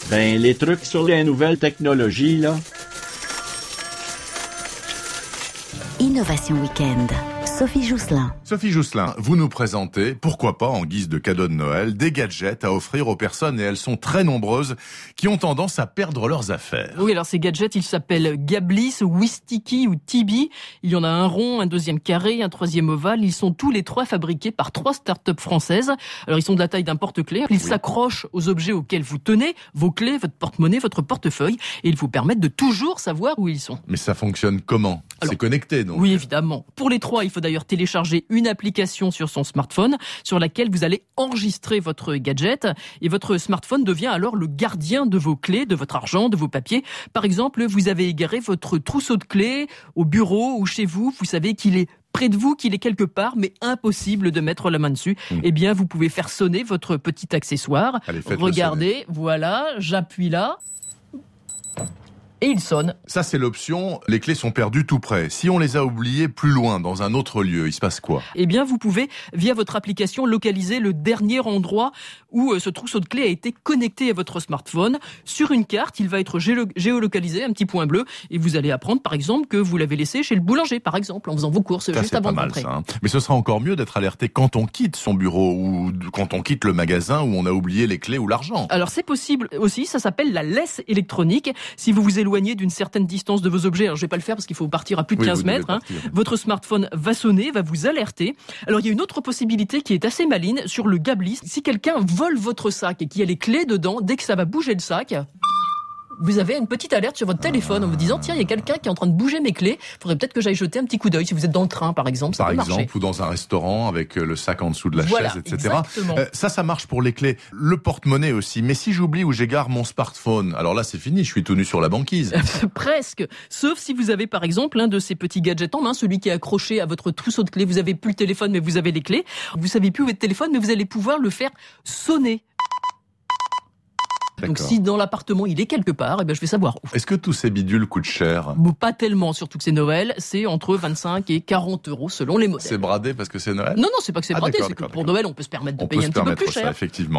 Ben, les trucs sur les nouvelles technologies, là. Innovation Week-end. Sophie Jousselin. Sophie Jousselin, vous nous présentez, pourquoi pas en guise de cadeau de Noël, des gadgets à offrir aux personnes, et elles sont très nombreuses, qui ont tendance à perdre leurs affaires. Oui, alors ces gadgets, ils s'appellent Gablis, Wistiki ou Tibi. Il y en a un rond, un deuxième carré, un troisième ovale. Ils sont tous les trois fabriqués par 3 startups françaises. Alors ils sont de la taille d'un porte-clés. Ils s'accrochent aux objets auxquels vous tenez, vos clés, votre porte-monnaie, votre portefeuille, et ils vous permettent de toujours savoir où ils sont. Mais ça fonctionne comment ? C'est connecté, donc. Oui, évidemment. Pour les 3, il faut d'ailleurs télécharger une application sur son smartphone sur laquelle vous allez enregistrer votre gadget et votre smartphone devient alors le gardien de vos clés, de votre argent, de vos papiers. Par exemple, vous avez égaré votre trousseau de clés au bureau ou chez vous, vous savez qu'il est près de vous, qu'il est quelque part, mais impossible de mettre la main dessus. Eh bien, vous pouvez faire sonner votre petit accessoire. Allez, faites-le Regardez, sonner. voilà, j'appuie là. Et il sonne. Ça, c'est l'option, les clés sont perdues tout près. Si on les a oubliées plus loin, dans un autre lieu, il se passe quoi ? Eh bien, vous pouvez, via votre application, localiser le dernier endroit où ce trousseau de clés a été connecté à votre smartphone. Sur une carte, il va être géolocalisé, un petit point bleu, et vous allez apprendre, par exemple, que vous l'avez laissé chez le boulanger, par exemple, en faisant vos courses Ça, juste c'est avant pas de mal, rentrer. ça, hein. Mais ce sera encore mieux d'être alerté quand on quitte son bureau ou quand on quitte le magasin où on a oublié les clés ou l'argent. Alors c'est possible aussi, ça s'appelle la laisse électronique. Si vous vous éloignez d'une certaine distance de vos objets, alors je vais pas le faire parce qu'il faut partir à plus de 15 mètres, hein, votre smartphone va sonner, va vous alerter. Alors il y a une autre possibilité qui est assez maligne sur le Gablis. Si quelqu'un vole votre sac et qu'il y a les clés dedans, dès que ça va bouger le sac, vous avez une petite alerte sur votre téléphone en vous disant tiens, il y a quelqu'un qui est en train de bouger mes clés, faudrait peut-être que j'aille jeter un petit coup d'œil si vous êtes dans le train par exemple, ça Par peut exemple, marcher. ou dans un restaurant avec le sac en dessous de la Voilà, chaise, etc. exactement. Ça marche pour les clés. Le porte-monnaie aussi. Mais si j'oublie ou j'égare mon smartphone, alors là, c'est fini, je suis tout nu sur la banquise. Presque. Sauf si vous avez par exemple un de ces petits gadgets en main, celui qui est accroché à votre trousseau de clés. Vous avez plus le téléphone, mais vous avez les clés. Vous savez plus où est le téléphone, mais vous allez pouvoir le faire sonner. Donc si dans l'appartement il est quelque part, eh ben je vais savoir où. Est-ce que tous ces bidules coûtent cher ? Bon, pas tellement, surtout que c'est Noël. C'est entre 25 et 40 euros selon les modèles. C'est bradé parce que c'est Noël ? Non, c'est pas que c'est bradé, d'accord, c'est que d'accord, pour Noël on peut se permettre de On peut payer se un petit peu permettre plus cher. ça, effectivement.